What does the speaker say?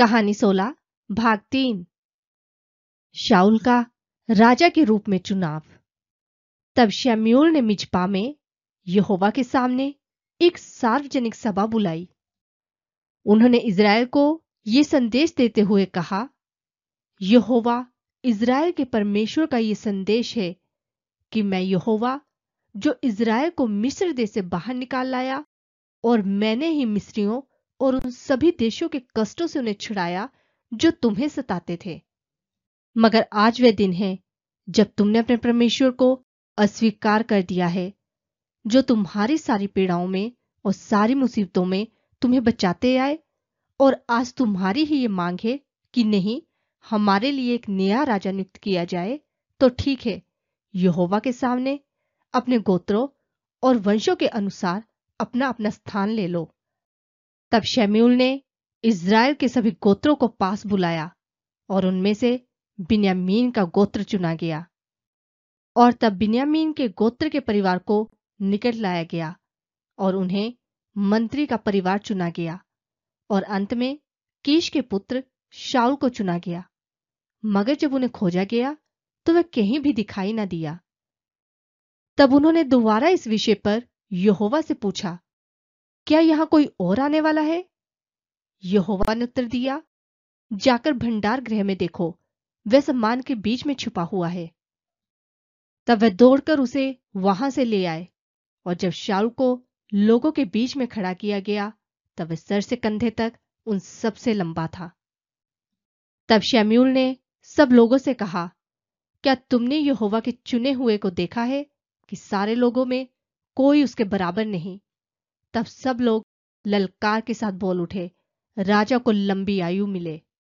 कहानी 16 भाग 3। शाऊल का राजा के रूप में चुनाव। तब शमूएल ने मिज्पा में यहोवा के सामने एक सार्वजनिक सभा बुलाई। उन्होंने इज़राइल को ये संदेश देते हुए कहा, यहोवा इज़राइल के परमेश्वर का ये संदेश है कि मैं यहोवा जो इज़राइल को मिस्र देश से बाहर निकाल लाया, और मैंने ही मिस्रियों और उन सभी देशों के कष्टों से उन्हें छुड़ाया जो तुम्हें सताते थे। मगर आज वह दिन है जब तुमने अपने परमेश्वर को अस्वीकार कर दिया है, जो तुम्हारी सारी पीड़ाओं में और सारी मुसीबतों में तुम्हें बचाते आए। और आज तुम्हारी ही ये मांग है कि नहीं, हमारे लिए एक नया राजा नियुक्त किया जाए। तो ठीक है, यहोवा के सामने अपने गोत्रों और वंशों के अनुसार अपना अपना स्थान ले लो। तब शमूएल ने इज़राइल के सभी गोत्रों को पास बुलाया, और उनमें से बिन्यामीन का गोत्र चुना गया। और तब बिन्यामीन के गोत्र के परिवार को निकट लाया गया, और उन्हें मंत्री का परिवार चुना गया। और अंत में कीश के पुत्र शाऊल को चुना गया। मगर जब उन्हें खोजा गया तो वह कहीं भी दिखाई न दिया। तब उन्होंने दोबारा इस विषय पर यहोवा से पूछा, क्या यहां कोई और आने वाला है? यहोवा ने उत्तर दिया, जाकर भंडार गृह में देखो, वह सामान के बीच में छुपा हुआ है। तब वह दौड़कर उसे वहां से ले आए। और जब शाऊल को लोगों के बीच में खड़ा किया गया, तब वह सर से कंधे तक उन सबसे लंबा था। तब शमूएल ने सब लोगों से कहा, क्या तुमने यहोवा के चुने हुए को देखा है कि सारे लोगों में कोई उसके बराबर नहीं? तब सब लोग ललकार के साथ बोल उठे, राजा को लंबी आयु मिले।